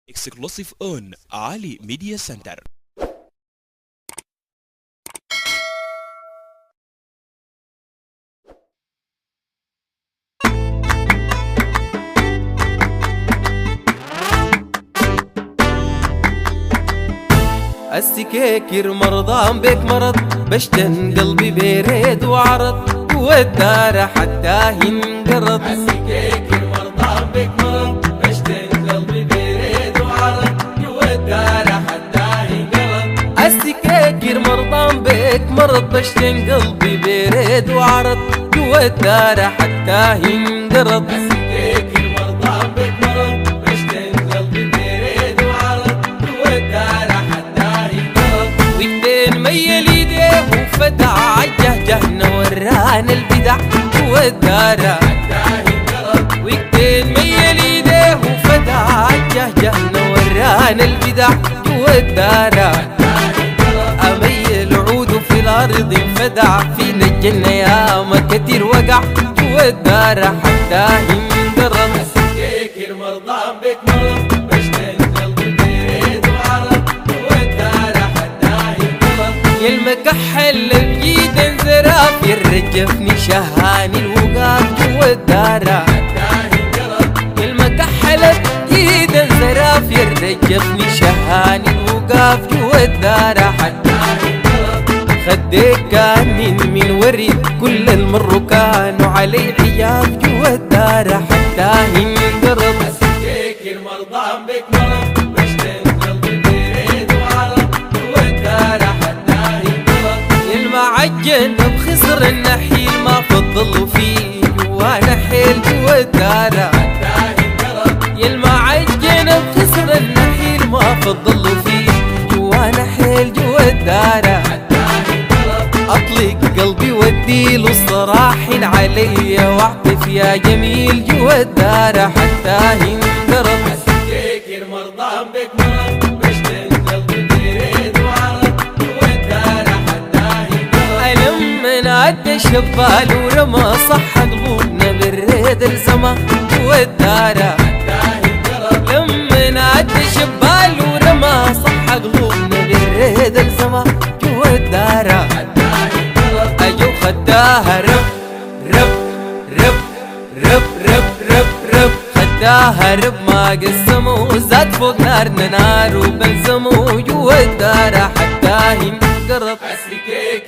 Exclusive on Ali Media Center. السكاكر مرضان بك مرض بشتن قلبي بيريد وعرض والدار حتى ينقرض. السكاكر مرضان بك مرض بشتن قلبي بيريد وعرض والدار حتى ينقرض. السكاكر مرضان بك مرض بشتن قلبي بيريد وعرض والدار حتى ينقرض. السكاكر مرضان بك مرض بشتن قلبي بيريد وعرض والدار ميل يديه وفدع عجهجهنا وران البدع والدارة ويكتين ميل يديه وفدع عجهجهنا وران البدع والدارة أميل عود في الأرض انفدع فينا الجنة يا ما كتير وقع والدارة حتى ينقرض. السكاكر مرضان بك مرض بشتن قلبي بيريد وعرض والدارة يا المكحل بجيد انزراف يرجفني شهاني الوقاف جوا الدارة. يا المكحل بجيد انزراف يرجفني شهاني الوقاف جوا الدارة. خديك كان من وريد كل المر كانوا علي عياب جوا الدارة حتى ينقرض. السكاكر مرضان بك مرض بشتن قلبي بيريد وعرض والدارة المعجن بخسر النحيل ما فضلوا فيه جوا نحيل جوا الدارة. يا المعجن بخسر النحيل ما فضلوا فيه جوا نحيل جوا الدارة. اطلق قلبي وديله الصراحين علي واعطف يا جميل جوا الدارة حتى ينقرض. السكاكر مرضان بك مرض بشتن قلبي بيريد وعرض والدارة عدى شبال ورمى صح قلوبنا بالريد الزما جوا الدارة. لمن عدى شبال ورمى صح قلوبنا بالريد الزما جوا الدارة. اجو خداها رب رب رب رب رب رب رب خداها رب ما قسموا زاد فوق نارنا نار وبلزموا جوا الدارة حتى ينقرض.